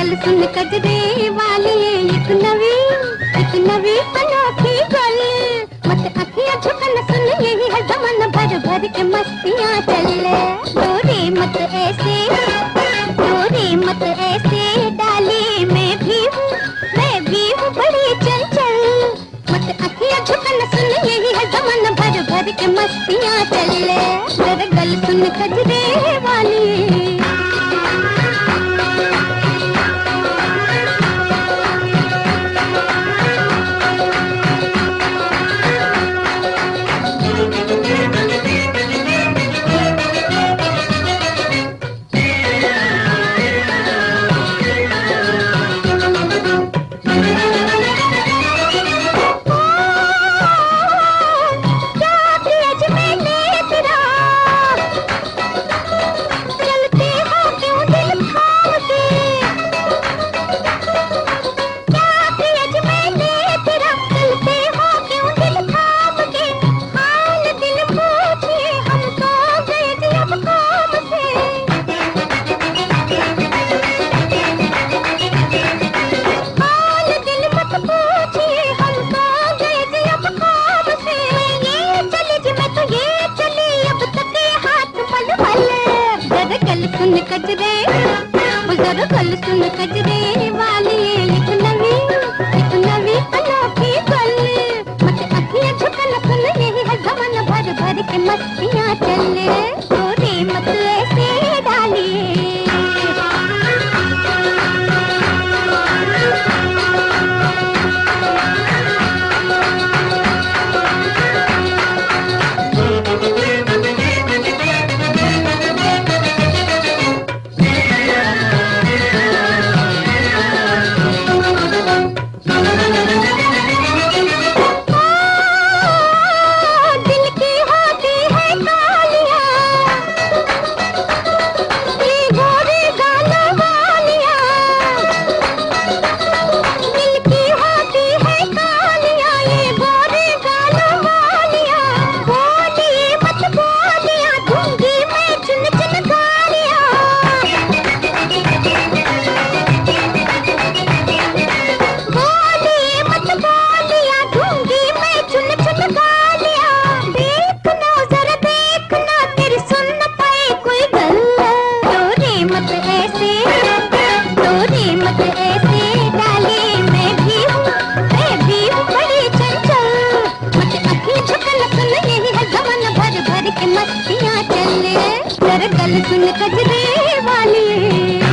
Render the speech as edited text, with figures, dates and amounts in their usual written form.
गल सुन कजरे वाली, एक नवी अनोखी गल। मत अखियां झुकन सुन, यही है ज़माना भर भर के मस्तियां चले। डोरे मत ऐसे डाली, मैं भी हूँ बड़ी चंचल। मत अखियां झुकन सुन, यही है ज़माना भर भर के मस्तियां चले। जरा गल सुन कजरे वाली। गल सुन कजरे वाली, एक नवी अनोखी गल। मत अखियां झुकन सुन, यही है ज़माना भर भर के मस्तियां चले। डोरे मत ऐसे डाली। मस्तियां चले। जरा गल सुन कजरे वाली।